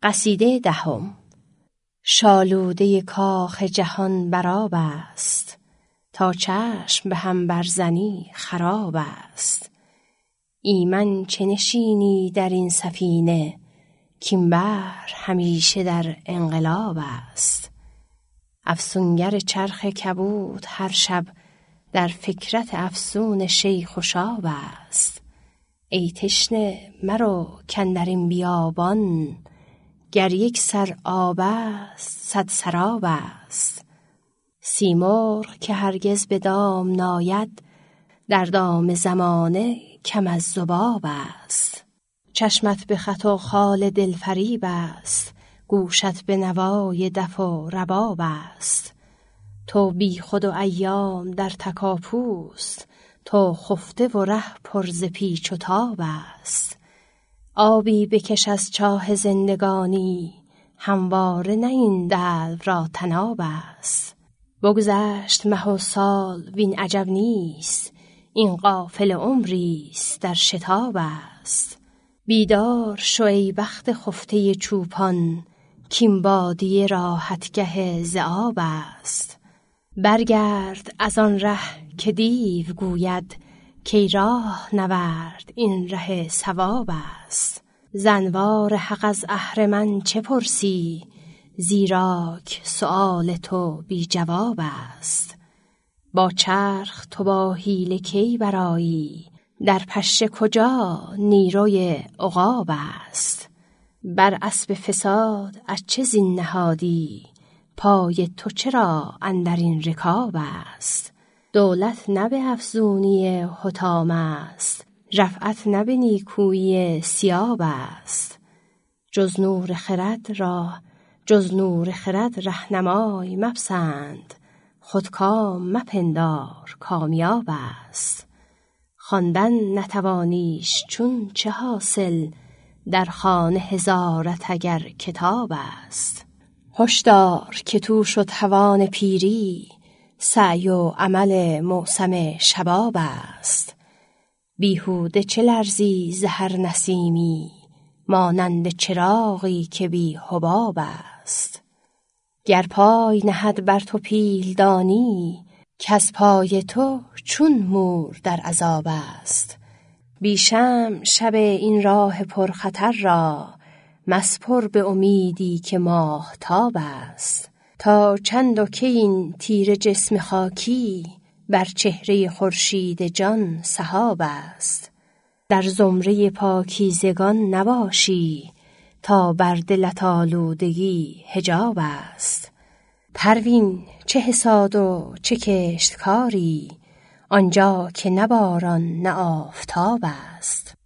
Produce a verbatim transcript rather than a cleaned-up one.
قصیده دهم. شالوده کاخ جهان براب است، تا چشم به هم برزنی خراب است. ایمن چه نشینی در این سفینه، کاین بحر همیشه در انقلاب است. افسونگر چرخ کبود هر شب، در فکرت افسون شیخ و شاب است. ای تشنه مرو کاندر این بیابان، گر یک سر آب است صد سراب است. سیمرغ که هرگز به دام ناید، در دام زمانه کم از ذباب است. چشمت به خط و خال دلفریب است، گوشت به نوای دف و رباب است. تو بی خود و ایام در تکاپوست، تو خفته و ره پر ز پیچ و تاب است. آبی بکش از چاه زندگانی، همواره نه این دلو را طناب است. بگذشت مه و سال وین عجب نیست، این قافله عمریست در شتاب است. بیدار شو ای بخت خفته چوپان، کاین بادیه راحتگه ذئاب است. برگرد از آن ره که دیو گوید، کای راه نورد این ره صواب است. ز انوار حق از اهرمن چه پرسی، زیراک سؤال تو بی جواب است. با چرخ تو با حیله کی برآیی، در پشه کجا نیروی عقاب است. بر اسب فساد از چه زین نهادی، پای تو چرا اندر این رکاب است. دولت نه به افزونی حطام است، رفعت نه به نیکویی ثیاب است. جز نور خرد را جز نور خرد رهنمای مپسند، خودکام مپندار کامیاب است. خواندن نتوانیش چون چه حاصل، در خانه هزارت اگر کتاب است. هشدار که تو شد توان پیری، سعی و عمل موسم شباب است. بیهوده چه لرزی ز هر نسیمی، مانند چراغی که بی حباب است. گر پای نهد بر تو پیلدانی، کز پای تو چون مور در عذاب است. بی شمع شب این راه پرخطر را، مسپر به امیدی که ماهتاب است. تا چند و کی این تیره جسم خاکی، بر چهره خورشید جان سحاب است. در زمره پاکیزگان نباشی، تا بر دلت آلودگی حجاب است. پروین چه حصاد و چه کشت کاری، آنجا که نه باران نه آفتاب است.